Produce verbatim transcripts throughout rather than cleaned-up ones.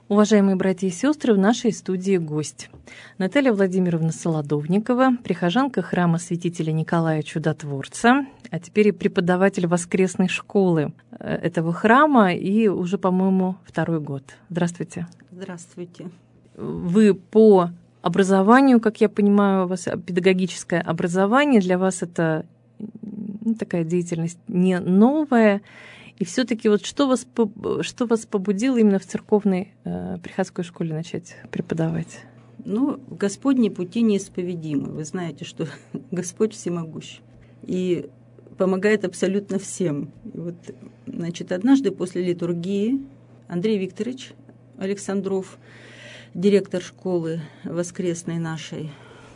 Уважаемые братья и сестры, в нашей студии гость. Наталья Владимировна Солодовникова, прихожанка храма святителя Николая Чудотворца, а теперь и преподаватель воскресной школы этого храма, и уже, по-моему, второй год. Здравствуйте. Здравствуйте. Вы по образованию, как я понимаю, у вас педагогическое образование, для вас это ну, такая деятельность не новая. И все-таки вот что вас, что вас побудило именно в церковной э, приходской школе начать преподавать? Ну, Господни пути неисповедимы. Вы знаете, что Господь всемогущ и помогает абсолютно всем. И вот, значит, однажды после литургии Андрей Викторович Александров, директор школы воскресной нашей,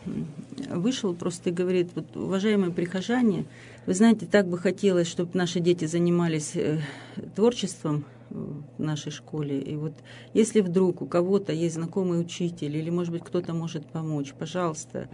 вышел просто и говорит: вот, уважаемые прихожане, вы знаете, так бы хотелось, чтобы наши дети занимались э, творчеством в нашей школе. И вот если вдруг у кого-то есть знакомый учитель или, может быть, кто-то может помочь, пожалуйста.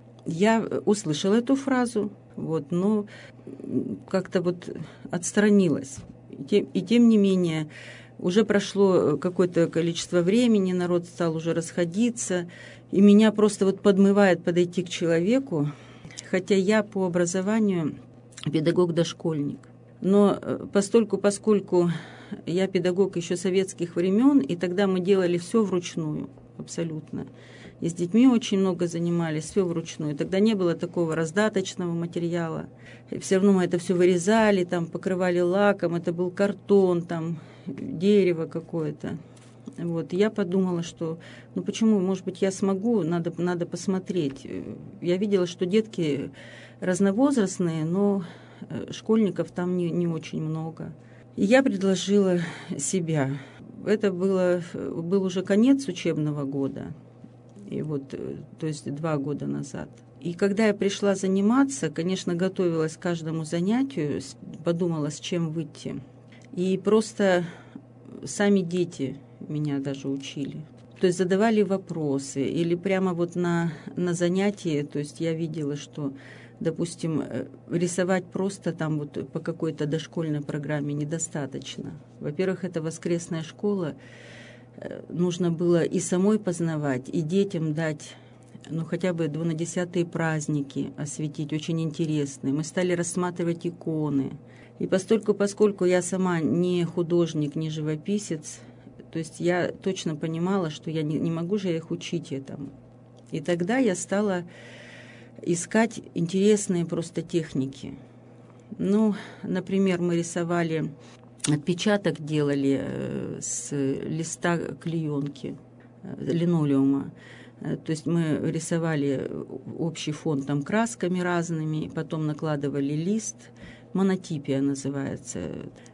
Я услышала эту фразу, вот, но как-то вот отстранилась. И тем, и тем не менее, уже прошло какое-то количество времени, народ стал уже расходиться, и меня просто вот подмывает подойти к человеку, хотя я по образованию педагог-дошкольник. Но постольку, поскольку я педагог еще советских времен, и тогда мы делали все вручную, абсолютно. И с детьми очень много занимались, все вручную. Тогда не было такого раздаточного материала. И все равно мы это все вырезали, там, покрывали лаком, это был картон, там, дерево какое-то. Вот. Я подумала, что, ну почему, может быть, я смогу, надо, надо посмотреть. Я видела, что детки разновозрастные, но школьников там не, не очень много. И я предложила себя. Это было, был уже конец учебного года, и вот, то есть два года назад. И когда я пришла заниматься, конечно, готовилась к каждому занятию, подумала, с чем выйти. И просто сами дети меня даже учили. То есть задавали вопросы, или прямо вот на, на занятии, то есть я видела, что, допустим, рисовать просто там вот по какой-то дошкольной программе недостаточно. Во-первых, это воскресная школа, нужно было и самой познавать, и детям дать, ну, хотя бы двунадесятые праздники осветить, очень интересные. Мы стали рассматривать иконы. И постольку, поскольку я сама не художник, не живописец, то есть я точно понимала, что я не, не могу же их учить этому. И тогда я стала искать интересные просто техники. Ну, например, мы рисовали, отпечаток делали с листа клеенки, линолеума. То есть мы рисовали общий фон там красками разными, потом накладывали лист, монотипия называется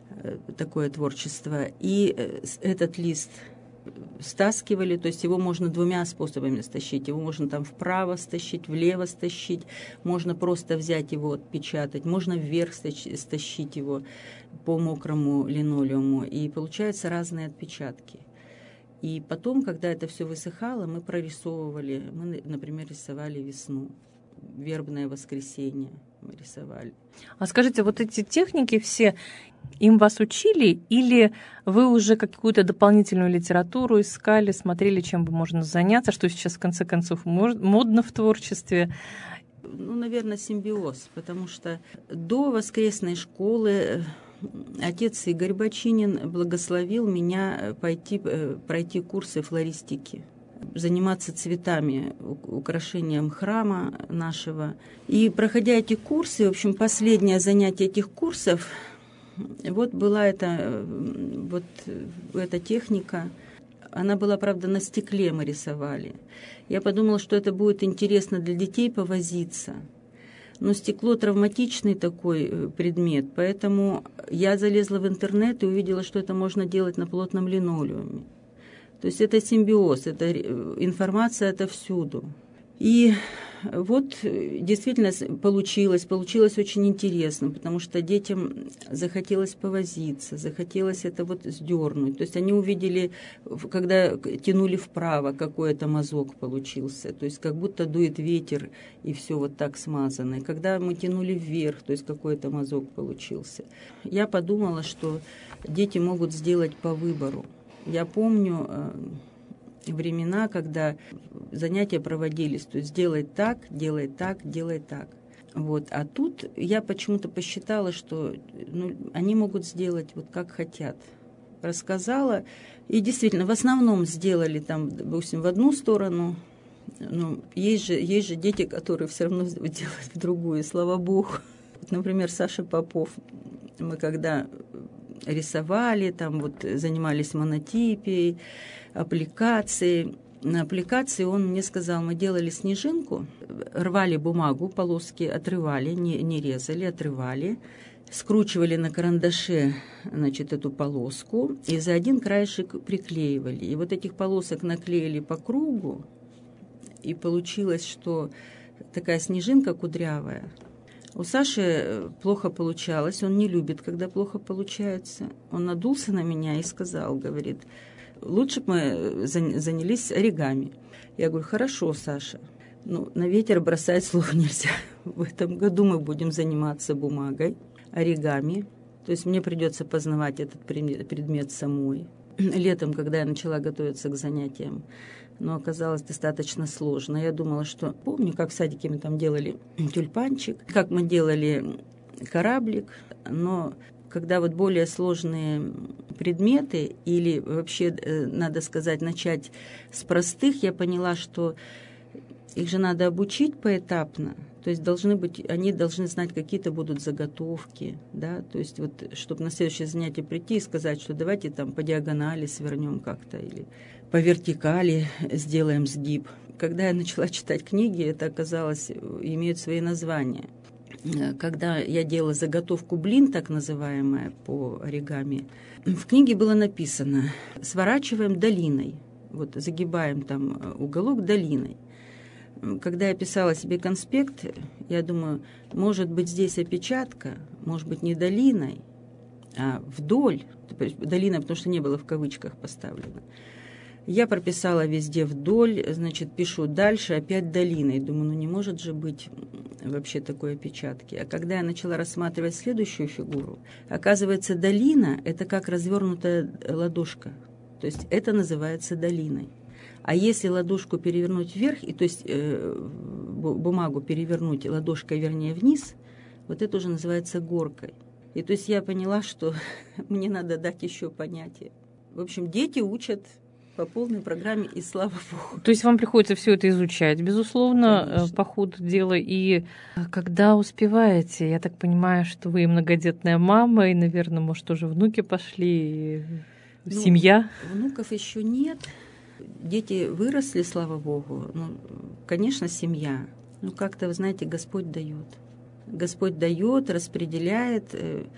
такое творчество. И этот лист стаскивали, то есть его можно двумя способами стащить. Его можно там вправо стащить, влево стащить, можно просто взять его, отпечатать, можно вверх стащить его по мокрому линолеуму. И получаются разные отпечатки. И потом, когда это все высыхало, мы прорисовывали. Мы, например, рисовали весну, вербное воскресенье мы рисовали. А скажите, вот эти техники все, им вас учили, или вы уже какую-то дополнительную литературу искали, смотрели, чем бы можно заняться, что сейчас, в конце концов, модно в творчестве? Ну, наверное, симбиоз, потому что до воскресной школы отец Игорь Бочинин благословил меня пойти, пройти курсы флористики, заниматься цветами, украшением храма нашего. И проходя эти курсы, в общем, последнее занятие этих курсов, вот была эта, вот эта техника. Она была, правда, на стекле мы рисовали. Я подумала, что это будет интересно для детей повозиться. Но стекло травматичный такой предмет, поэтому я залезла в интернет и увидела, что это можно делать на плотном линолеуме. То есть это симбиоз, это информация отовсюду. И вот действительно получилось, получилось очень интересно, потому что детям захотелось повозиться, захотелось это вот сдернуть. То есть они увидели, когда тянули вправо, какой это мазок получился, то есть как будто дует ветер и все вот так смазано. И когда мы тянули вверх, то есть какой-то мазок получился. Я подумала, что дети могут сделать по выбору. Я помню времена, когда занятия проводились, то есть делай так, делай так, делай так. Вот. А тут я почему-то посчитала, что ну, они могут сделать вот как хотят. Рассказала, и действительно, в основном сделали там, допустим, в одну сторону. Ну, есть же, есть же дети, которые все равно делают в другую, слава богу. Вот, например, Саша Попов, мы когда рисовали, там вот занимались монотипией, аппликацией. На аппликации он мне сказал, мы делали снежинку, рвали бумагу, полоски отрывали, не, не резали, отрывали, скручивали на карандаше, значит, эту полоску и за один краешек приклеивали. И вот этих полосок наклеили по кругу, и получилось, что такая снежинка кудрявая. У Саши плохо получалось, он не любит, когда плохо получается. Он надулся на меня и сказал, говорит, лучше бы мы занялись оригами. Я говорю, хорошо, Саша, ну, на ветер бросать слов нельзя. В этом году мы будем заниматься бумагой, оригами. То есть мне придется познавать этот предмет самой. Летом, когда я начала готовиться к занятиям, но оказалось достаточно сложно. Я думала, что... Помню, как в садике мы там делали тюльпанчик, как мы делали кораблик, но когда вот более сложные предметы, или вообще, надо сказать, начать с простых, я поняла, что их же надо обучить поэтапно. То есть должны быть, они должны знать, какие-то будут заготовки, да, то есть вот, чтобы на следующее занятие прийти и сказать, что давайте там по диагонали свернем как-то, или по вертикали сделаем сгиб. Когда я начала читать книги, это оказалось, имеют свои названия. Когда я делала заготовку блин, так называемая, по оригами, в книге было написано «сворачиваем долиной», вот загибаем там уголок долиной. Когда я писала себе конспект, я думаю, может быть, здесь опечатка, может быть, не долиной, а вдоль, долина, потому что не было в кавычках поставлено. Я прописала везде вдоль, значит, пишу дальше, опять долиной. Думаю, ну не может же быть вообще такой опечатки. А когда я начала рассматривать следующую фигуру, оказывается, долина – это как развернутая ладошка. То есть это называется долиной. А если ладошку перевернуть вверх, и, то есть э, бумагу перевернуть ладошкой, вернее, вниз, вот это уже называется горкой. И то есть я поняла, что мне надо дать еще понятие. В общем, дети учат по полной программе, и слава богу. То есть вам приходится все это изучать, безусловно, Конечно. По ходу дела. И когда успеваете, я так понимаю, что вы многодетная мама, и, наверное, может, уже внуки пошли, ну, семья? Внуков еще нет. Дети выросли, слава богу. Ну, конечно, семья. Ну, как-то, вы знаете, Господь дает. Господь дает, распределяет.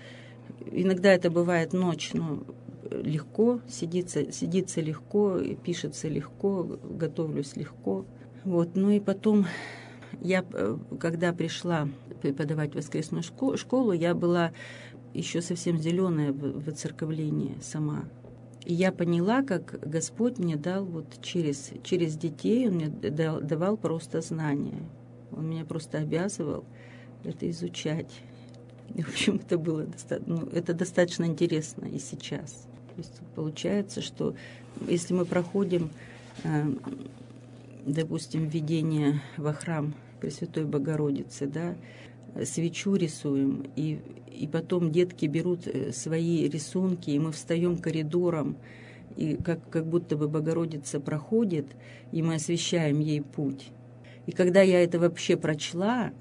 Иногда это бывает ночь, но легко, сидится, сидится легко, пишется легко, готовлюсь легко. Вот. Ну и потом, я, когда пришла преподавать в воскресную школу, я была еще совсем зеленая в воцерковлении сама. И я поняла, как Господь мне дал вот через, через детей, Он мне дал, давал просто знания. Он меня просто обязывал это изучать. И, в общем, это было достаточно, ну, это достаточно интересно и сейчас. То есть получается, что если мы проходим, э, допустим, введение во храм Пресвятой Богородицы, да, свечу рисуем, и, и потом детки берут свои рисунки, и мы встаем коридором, и как, как будто бы Богородица проходит, и мы освещаем ей путь. И когда я это вообще прочла,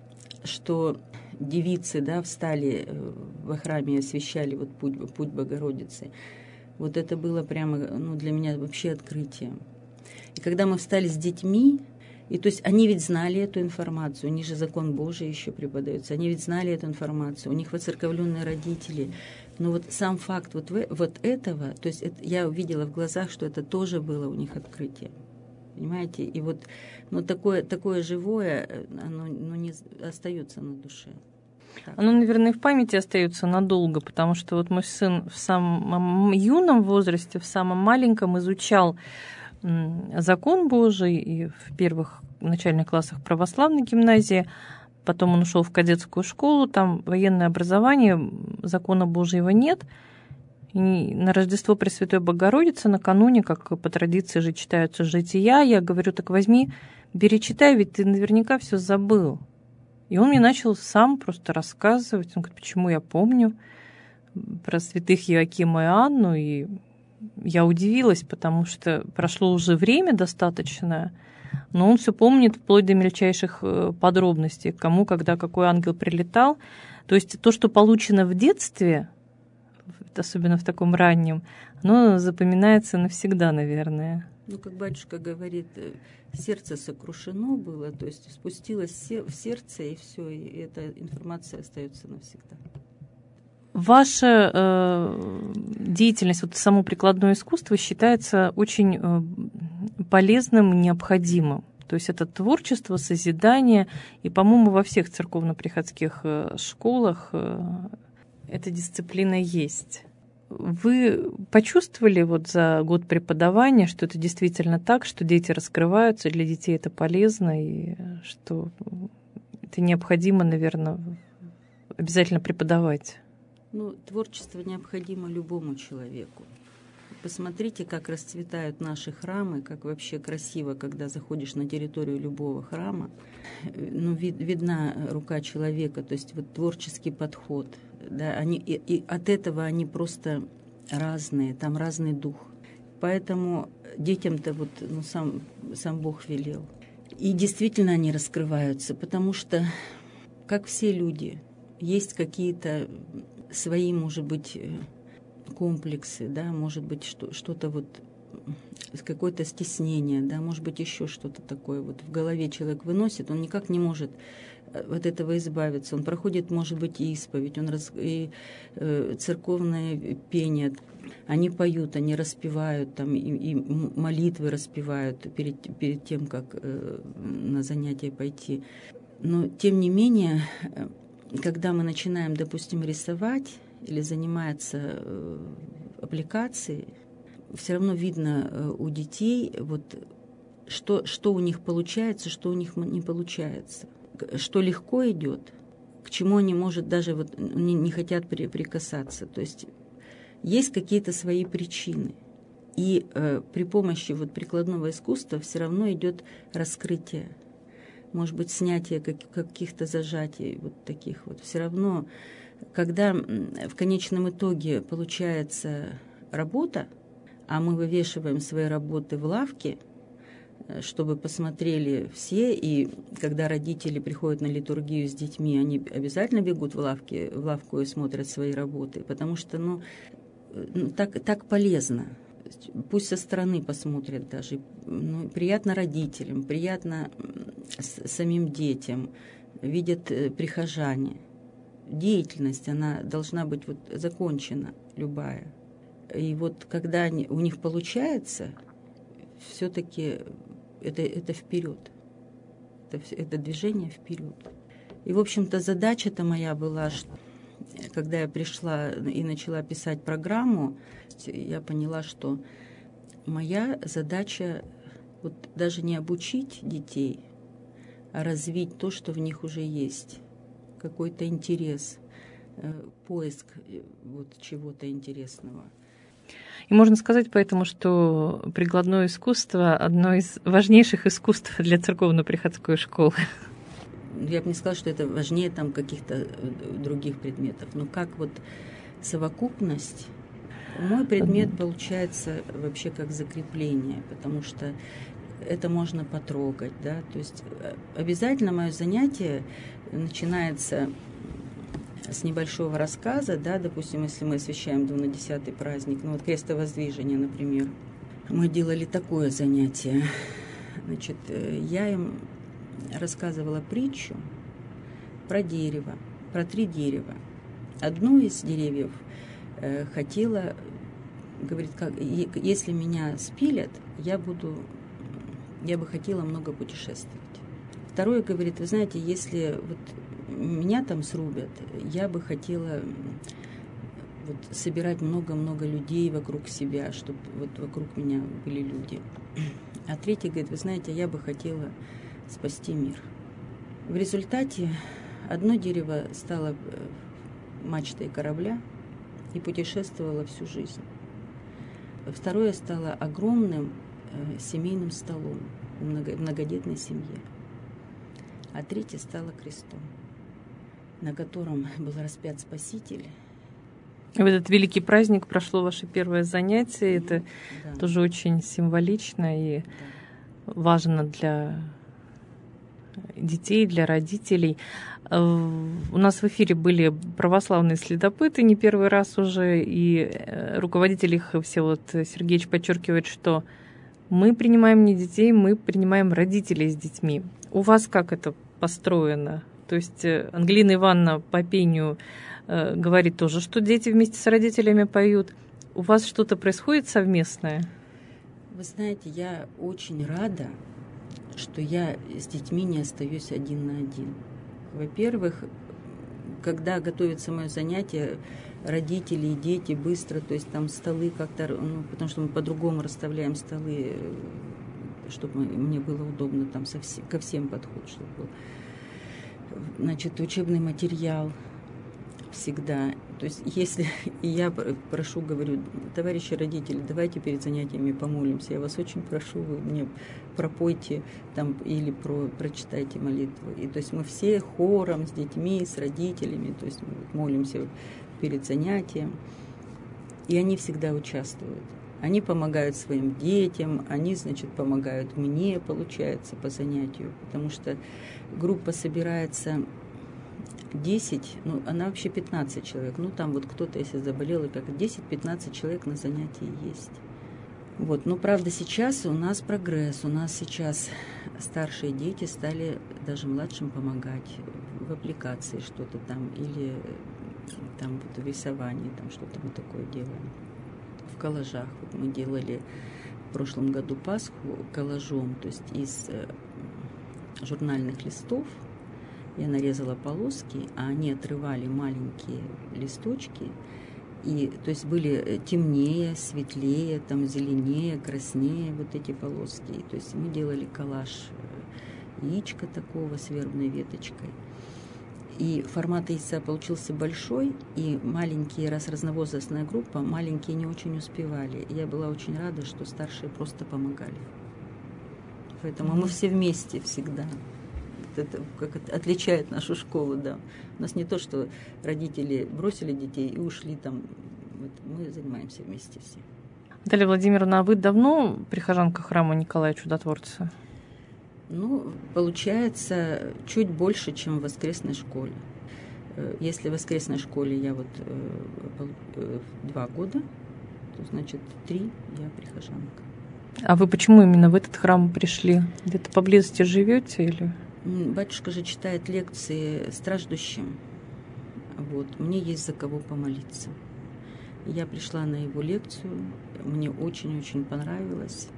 что девицы, да, встали во храме и освещали вот путь, путь Богородицы, вот это было прямо, ну, для меня вообще открытием. И когда мы встали с детьми, и то есть они ведь знали эту информацию, у них же закон Божий еще преподается, они ведь знали эту информацию, у них воцерковленные родители. Но вот сам факт вот, в, вот этого, то есть это, я увидела в глазах, что это тоже было у них открытие. Понимаете? И вот ну, такое, такое живое, оно ну, не остается на душе. Так. Оно, наверное, и в памяти остается надолго, потому что вот мой сын в самом юном возрасте, в самом маленьком изучал закон Божий и в первых начальных классах православной гимназии, потом он ушел в кадетскую школу, там военное образование, закона Божьего нет, И на Рождество Пресвятой Богородицы накануне, как по традиции же читаются жития, я говорю, так возьми, перечитай, ведь ты наверняка все забыл. И он мне начал сам просто рассказывать. Он говорит, почему я помню про святых Иоакима и Анну. И я удивилась, потому что прошло уже время достаточное, но он все помнит вплоть до мельчайших подробностей, кому, когда, какой ангел прилетал. То есть то, что получено в детстве, особенно в таком раннем, оно запоминается навсегда, наверное. Ну, как батюшка говорит, сердце сокрушено было, то есть спустилось в сердце, и все, и эта информация остается навсегда. Ваша э, деятельность, вот само прикладное искусство, считается очень э, полезным, необходимым. То есть это творчество, созидание, и, по-моему, во всех церковно-приходских э, школах э, эта дисциплина есть. Вы почувствовали вот за год преподавания, что это действительно так, что дети раскрываются, для детей это полезно, и что это необходимо, наверное, обязательно преподавать? Ну, творчество необходимо любому человеку. Посмотрите, как расцветают наши храмы, как вообще красиво, когда заходишь на территорию любого храма. Ну, вид, видна рука человека, то есть вот творческий подход. Да, они, и, и от этого они просто разные, там разный дух. Поэтому детям-то вот, ну, сам, сам Бог велел. И действительно они раскрываются, потому что, как все люди, есть какие-то свои, может быть, комплексы, да, может быть, что, что-то вот, какое-то стеснение, да, может быть, еще что-то такое вот в голове человек выносит, он никак не может от этого избавиться. Он проходит, может быть, и исповедь, он раз, и э, церковное пение. Они поют, они распевают, там, и, и молитвы распевают перед, перед тем, как э, на занятия пойти. Но, тем не менее, когда мы начинаем, допустим, рисовать или заниматься э, аппликацией, все равно видно э, у детей, вот, что, что у них получается, что у них не получается. Что легко идет, к чему они, может, даже вот не, не хотят при, прикасаться. То есть есть какие-то свои причины. И э, при помощи вот прикладного искусства все равно идет раскрытие. Может быть, снятие как, каких-то зажатий, вот таких вот. Все равно, когда в конечном итоге получается работа, а мы вывешиваем свои работы в лавке, чтобы посмотрели все, и когда родители приходят на литургию с детьми, они обязательно бегут в, лавке, в лавку и смотрят свои работы, потому что, ну, так, так полезно. Пусть со стороны посмотрят даже. Ну, приятно родителям, приятно самим детям, видят прихожане. Деятельность, она должна быть вот закончена, любая. И вот когда они, у них получается, все-таки это, это вперед. Это, это движение вперед. И, в общем-то, задача-то моя была, что, когда я пришла и начала писать программу, я поняла, что моя задача вот даже не обучить детей, а развить то, что в них уже есть. Какой-то интерес, поиск вот чего-то интересного. И можно сказать поэтому, что прикладное искусство – одно из важнейших искусств для церковно-приходской школы. Я бы не сказала, что это важнее там каких-то других предметов. Но как вот совокупность, мой предмет получается вообще как закрепление, потому что это можно потрогать, да, то есть обязательно мое занятие начинается с небольшого рассказа, да, допустим, если мы освещаем двунадесятый праздник, ну вот крестовоздвижение, например, мы делали такое занятие, значит, я им рассказывала притчу про дерево, про три дерева. Одно из деревьев э, хотела, говорит, как, если меня спилят, я буду, я бы хотела много путешествовать. Второе говорит, вы знаете, если вот меня там срубят, я бы хотела вот собирать много-много людей вокруг себя, чтобы вот вокруг меня были люди. А третий говорит, вы знаете, я бы хотела спасти мир. В результате одно дерево стало мачтой корабля, и путешествовала всю жизнь. Второе стало огромным э, семейным столом в много, многодетной семье. А третье стало крестом, на котором был распят Спаситель. В этот великий праздник прошло ваше первое занятие. Это да. тоже очень символично и да. важно для детей, для родителей. У нас в эфире были православные следопыты не первый раз уже, и руководитель их, Всеволод Сергеевич, подчеркивает, что мы принимаем не детей, мы принимаем родителей с детьми. У вас как это построено? То есть Ангелина Ивановна по пению э, говорит тоже, что дети вместе с родителями поют. У вас что-то происходит совместное? Вы знаете, я очень рада, что я с детьми не остаюсь один на один. Во-первых, когда готовится мое занятие, родители и дети быстро, то есть там столы как-то, ну, потому что мы по-другому расставляем столы, чтобы мне было удобно там со вс- ко всем подход, чтобы был. Значит, учебный материал всегда. То есть, если я прошу, говорю, товарищи родители, давайте перед занятиями помолимся. Я вас очень прошу, вы мне пропойте там или про, прочитайте молитву. И то есть мы все хором с детьми, с родителями, то есть мы молимся перед занятием. И они всегда участвуют. Они помогают своим детям, они, значит, помогают мне, получается, по занятию, потому что группа собирается десять, ну, она вообще пятнадцать человек, ну, там вот кто-то, если заболел, и как десять-пятнадцать человек на занятии есть. Вот, но, правда, сейчас у нас прогресс, у нас сейчас старшие дети стали даже младшим помогать в аппликации что-то там, или там вот в рисовании, там что-то мы такое делаем. В коллажах. Вот мы делали в прошлом году Пасху коллажом, то есть из э, журнальных листов я нарезала полоски, а они отрывали маленькие листочки, и то есть были темнее, светлее, там зеленее, краснее вот эти полоски. И, то есть мы делали коллаж яичка такого с вербной веточкой. И формат яйца получился большой, и маленькие, раз разновозрастная группа, маленькие не очень успевали. И я была очень рада, что старшие просто помогали. Поэтому mm-hmm. мы все вместе всегда. Это как это отличает нашу школу, да. У нас не то, что родители бросили детей и ушли там. Вот мы занимаемся вместе все. Наталья Владимировна, а вы давно прихожанка храма Николая Чудотворца? Ну, получается, чуть больше, чем в воскресной школе. Если в воскресной школе я вот э, два года, то значит три я прихожанка. А вы почему именно в этот храм пришли? Где-то поблизости живете или? Батюшка же читает лекции страждущим. Вот, мне есть за кого помолиться. Я пришла на его лекцию, мне очень-очень понравилось.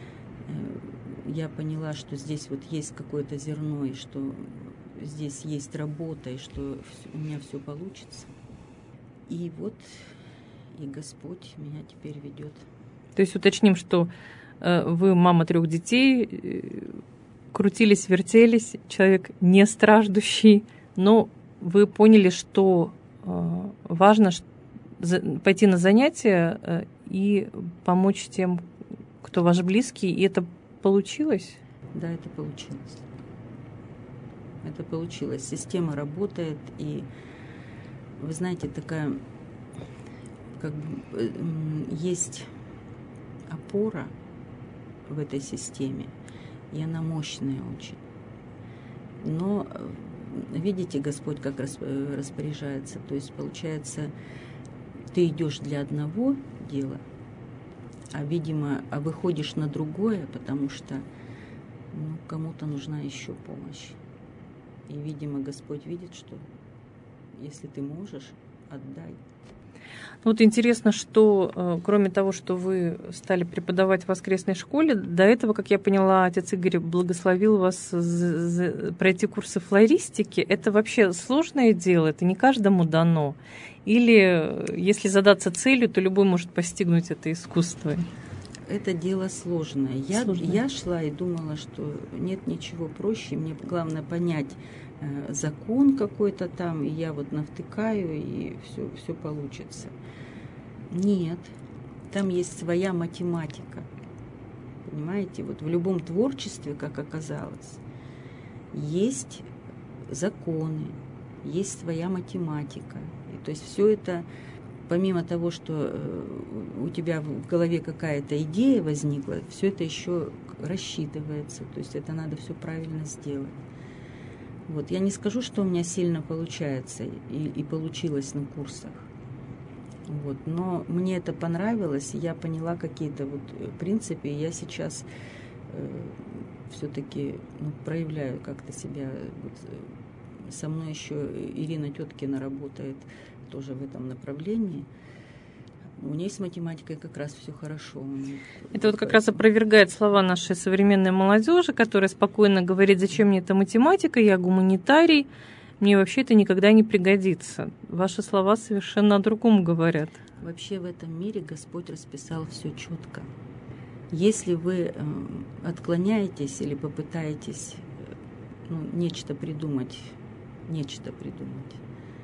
Я поняла, что здесь вот есть какое-то зерно, и что здесь есть работа, и что у меня все получится. И вот и Господь меня теперь ведет. То есть уточним, что э, вы мама трех детей, э, крутились, вертелись, человек не страждущий, но вы поняли, что э, важно за, пойти на занятия э, и помочь тем, кто ваш близкий, и это получилось? Да, это получилось. Это получилось. Система работает, и вы знаете, такая, как бы, есть опора в этой системе, и она мощная очень. Но, видите, Господь как распоряжается, то есть, получается, ты идешь для одного дела, а, видимо, а выходишь на другое, потому что ну, кому-то нужна еще помощь. И, видимо, Господь видит, что если ты можешь, отдай. Вот интересно, что кроме того, что вы стали преподавать в воскресной школе, до этого, как я поняла, отец Игорь благословил вас пройти курсы флористики. Это вообще сложное дело, это не каждому дано. Или если задаться целью, то любой может постигнуть это искусство. Это дело сложное. Я, сложное. Я шла и думала, что нет ничего проще. Мне главное понять э, закон какой-то там, и я вот навтыкаю, и все, все получится. Нет, там есть своя математика. Понимаете, вот в любом творчестве, как оказалось, есть законы, есть своя математика. И, то есть все это, помимо того, что у тебя в голове какая-то идея возникла, все это еще рассчитывается. То есть это надо все правильно сделать. Вот. Я не скажу, что у меня сильно получается и, и получилось на курсах. Вот. Но мне это понравилось, и я поняла какие-то вот принципы, и я сейчас э, все-таки ну, проявляю как-то себя. Вот, со мной еще Ирина Теткина работает тоже в этом направлении. У нее с математикой как раз все хорошо. Это вот как раз опровергает слова нашей современной молодежи, которая спокойно говорит, зачем мне эта математика, я гуманитарий, мне вообще это никогда не пригодится. Ваши слова совершенно о другом говорят. Вообще в этом мире Господь расписал все четко. Если вы отклоняетесь или попытаетесь ну, нечто придумать, нечто придумать,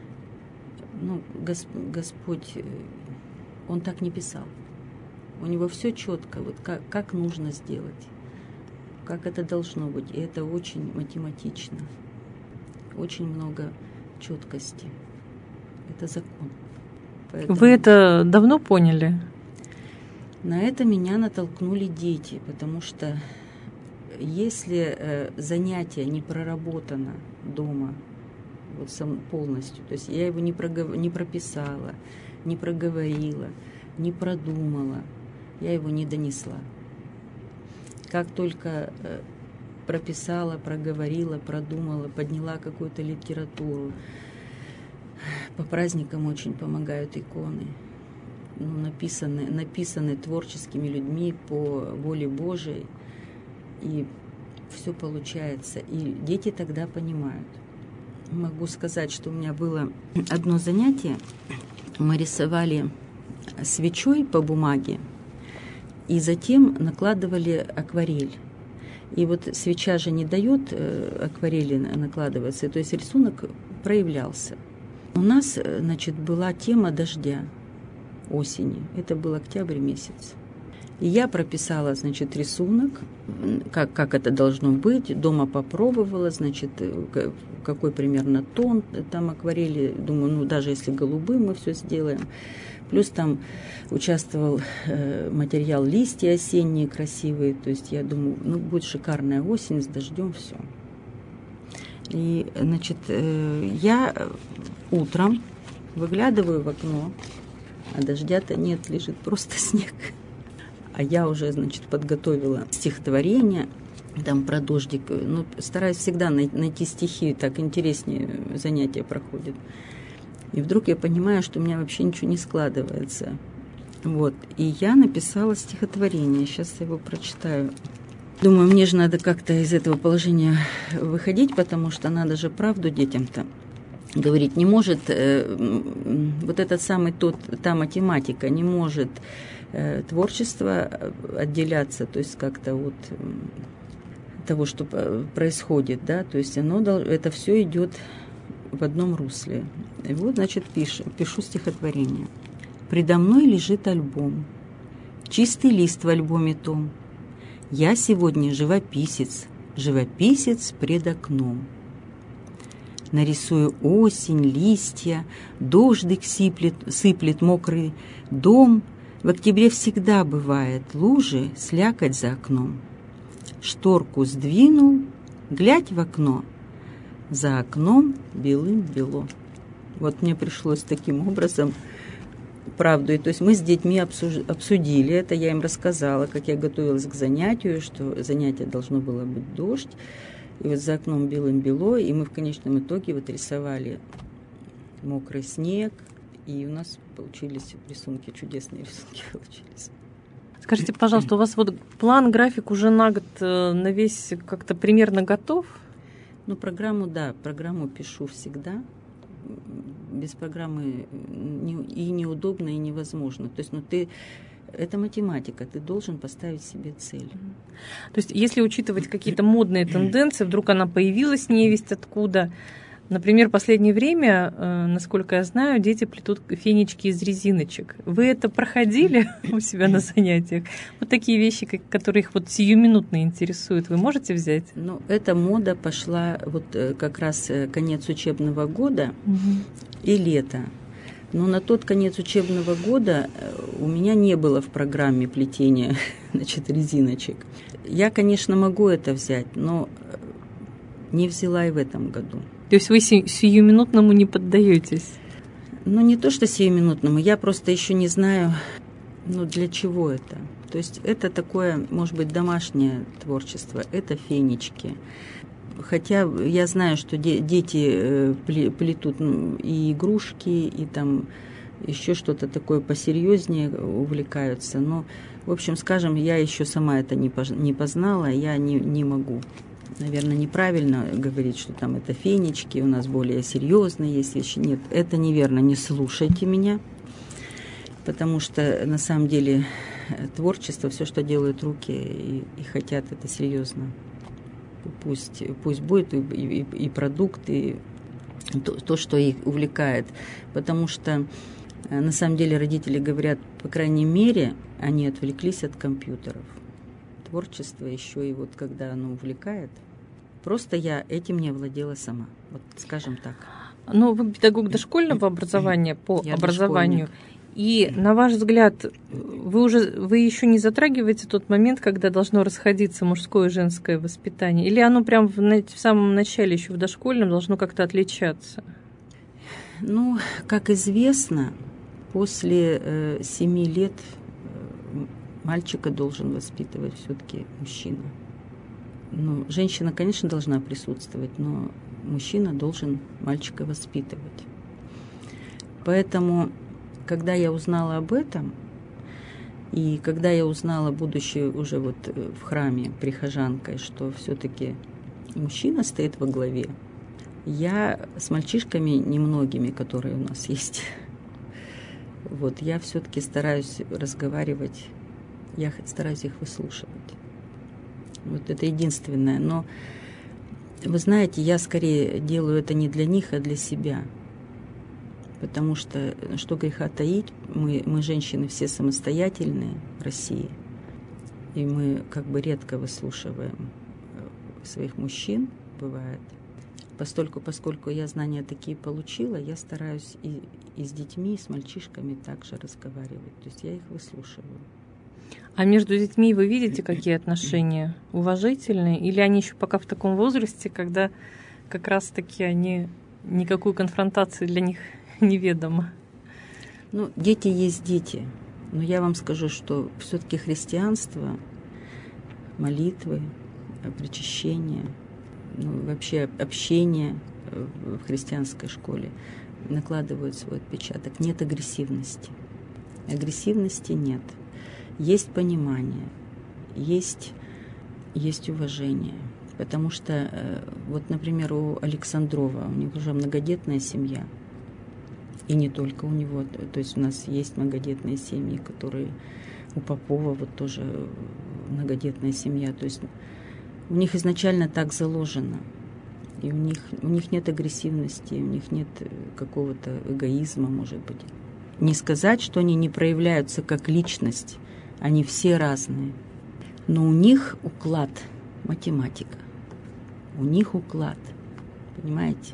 ну, Господь, Он так не писал. У Него все четко, вот как, как нужно сделать, как это должно быть. И это очень математично. Очень много четкости. Это закон. Поэтому вы это давно поняли? На это меня натолкнули дети, потому что если э, занятие не проработано дома вот сам, полностью, то есть я его не, прогов... не прописала, не проговорила, не продумала, я его не донесла. Как только э, прописала, проговорила, продумала, подняла какую-то литературу. По праздникам очень помогают иконы, ну, написаны, написаны творческими людьми по воле Божией, и все получается. И дети тогда понимают. Могу сказать, что у меня было одно занятие. Мы рисовали свечой по бумаге, и затем накладывали акварель. И вот свеча же не дает акварели накладываться, то есть рисунок проявлялся. У нас, значит, была тема дождя осени. Это был октябрь месяц. И я прописала, значит, рисунок, как, как это должно быть. Дома попробовала, значит, какой примерно тон там акварели. Думаю, ну, даже если голубым мы все сделаем. Плюс там участвовал э, материал листья осенние красивые. То есть я думаю, ну, будет шикарная осень с дождем, все. И, значит, э, я утром выглядываю в окно, а дождя-то нет, лежит просто снег. А я уже, значит, подготовила стихотворение, там про дождик. Ну, стараюсь всегда найти стихи, так интереснее занятия проходят. И вдруг я понимаю, что у меня вообще ничего не складывается. Вот. И я написала стихотворение. Сейчас я его прочитаю. Думаю, мне же надо как-то из этого положения выходить, потому что надо же правду детям-то говорить. Не может э, вот этот самый тот, та математика, не может э, творчество отделяться, то есть как-то от э, того, что происходит, да, то есть оно, это все идет в одном русле. И вот, значит, пишу, пишу стихотворение. «Предо мной лежит альбом, чистый лист в альбоме том. Я сегодня живописец, живописец пред окном. Нарисую осень, листья, дождик сыплет, сыплет мокрый дом. В октябре всегда бывает лужи, слякоть за окном. Шторку сдвинул, глядь в окно, за окном белым-бело». Вот мне пришлось таким образом правду. И то есть мы с детьми обсудили это, я им рассказала, как я готовилась к занятию, что занятие должно было быть дождь. И вот за окном белым-бело, и мы в конечном итоге вот рисовали мокрый снег, и у нас получились рисунки, чудесные рисунки получились. Скажите, пожалуйста, у вас вот план, график уже на год, на весь как-то примерно готов? Ну, программу, да, программу пишу всегда. Без программы и неудобно, и невозможно. То есть, ну, ты... Это математика, ты должен поставить себе цель. То есть, если учитывать какие-то модные тенденции, вдруг она появилась невесть откуда, Например, в последнее время, насколько я знаю, дети плетут фенечки из резиночек. Вы это проходили у себя на занятиях? Вот такие вещи, которые их вот сиюминутно интересуют, вы можете взять? Ну, эта мода пошла вот как раз конец учебного года угу. и лето. Но на тот конец учебного года у меня не было в программе плетения, значит, резиночек. Я, конечно, могу это взять, но не взяла и в этом году. То есть вы си- сиюминутному не поддаетесь? Ну, не то, что сиюминутному, я просто еще не знаю, ну, для чего это. То есть это такое, может быть, домашнее творчество, это фенечки. Хотя я знаю, что де- дети плетут и игрушки, и там еще что-то такое посерьезнее увлекаются. Но, в общем, скажем, я еще сама это не, поз- не познала, я не, не могу. Наверное, неправильно говорить, что там это фенечки, у нас более серьезные есть вещи. Нет, это неверно, не слушайте меня, потому что на самом деле творчество, все, что делают руки и, и хотят, это серьезно. Пусть, пусть будет и, и, и продукт, и то, то, что их увлекает. Потому что на самом деле родители говорят, по крайней мере, они отвлеклись от компьютеров. Творчество еще и вот когда оно увлекает. Просто я этим не владела сама, вот скажем так. Ну, вы педагог дошкольного образования по я образованию. Дошкольник. И, на ваш взгляд, вы уже вы еще не затрагиваете тот момент, когда должно расходиться мужское и женское воспитание? Или оно прям в, в самом начале, еще в дошкольном, должно как-то отличаться? Ну, как известно, после э, семи лет мальчика должен воспитывать все-таки мужчина. Ну, женщина, конечно, должна присутствовать, но мужчина должен мальчика воспитывать. Поэтому, когда я узнала об этом, и когда я узнала, будучи уже вот в храме прихожанкой, что все-таки мужчина стоит во главе, я с мальчишками немногими, которые у нас есть, вот, я все-таки стараюсь разговаривать. Я стараюсь их выслушивать. Вот это единственное. Но, вы знаете, я скорее делаю это не для них, а для себя. Потому что, что греха таить, мы, мы женщины все самостоятельные в России. И мы как бы редко выслушиваем своих мужчин, бывает. Постольку, поскольку я знания такие получила, я стараюсь и, и с детьми, и с мальчишками также разговаривать. То есть я их выслушиваю. А между детьми вы видите, какие отношения? Уважительные? Или они еще пока в таком возрасте, когда как раз-таки они никакой конфронтации для них неведомо? Ну, дети есть дети. Но я вам скажу, что все-таки христианство, молитвы, причащение, ну, вообще общение в христианской школе накладывают свой отпечаток. Нет агрессивности. Агрессивности нет. Есть понимание, есть, есть уважение. Потому что, вот, например, у Александрова, у него уже многодетная семья. И не только у него. То есть у нас есть многодетные семьи, которые у Попова вот тоже многодетная семья. То есть у них изначально так заложено. И у них, у них нет агрессивности, у них нет какого-то эгоизма, может быть. Не сказать, что они не проявляются как личность. Они все разные. Но у них уклад математика. У них уклад. Понимаете?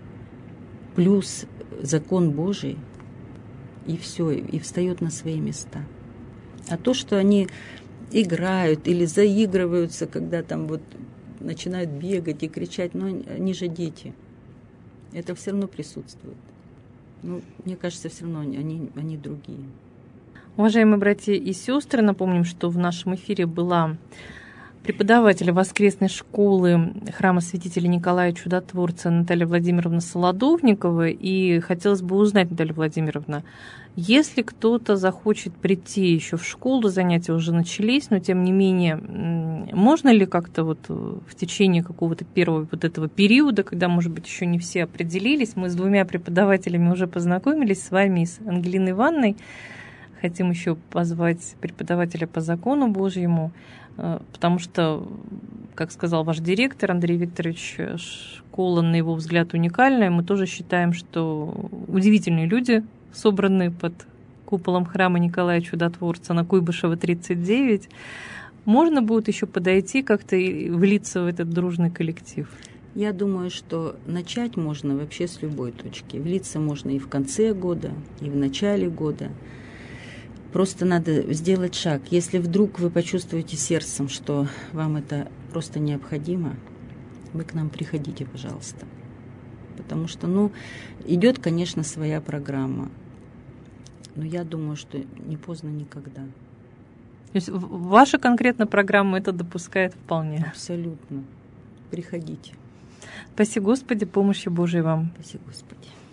Плюс закон Божий. И все. И встает на свои места. А то, что они играют или заигрываются, когда там вот начинают бегать и кричать, но они же дети. Это все равно присутствует. Ну, мне кажется, все равно они, они другие. Уважаемые братья и сестры, напомним, что в нашем эфире была преподаватель воскресной школы храма святителя Николая Чудотворца Наталья Владимировна Солодовникова. И хотелось бы узнать, Наталья Владимировна, если кто-то захочет прийти еще в школу, занятия уже начались, но тем не менее, можно ли как-то вот в течение какого-то первого вот этого периода, когда, может быть, еще не все определились, мы с двумя преподавателями уже познакомились, с вами и с Ангелиной Ивановной, хотим еще позвать преподавателя по закону Божьему, потому что как сказал ваш директор Андрей Викторович, школа, на его взгляд, уникальная. Мы тоже считаем, что удивительные люди собраны под куполом храма Николая Чудотворца на Куйбышева, тридцать девять. Можно будет еще подойти как-то и влиться в этот дружный коллектив? Я думаю, что начать можно вообще с любой точки. Влиться можно и в конце года, и в начале года. Просто надо сделать шаг. Если вдруг вы почувствуете сердцем, что вам это просто необходимо, вы к нам приходите, пожалуйста. Потому что, ну, идет, конечно, своя программа. Но я думаю, что не поздно никогда. То есть ваша конкретно программа это допускает вполне? Абсолютно. Приходите. Спаси Господи, помощи Божией вам. Спаси Господи.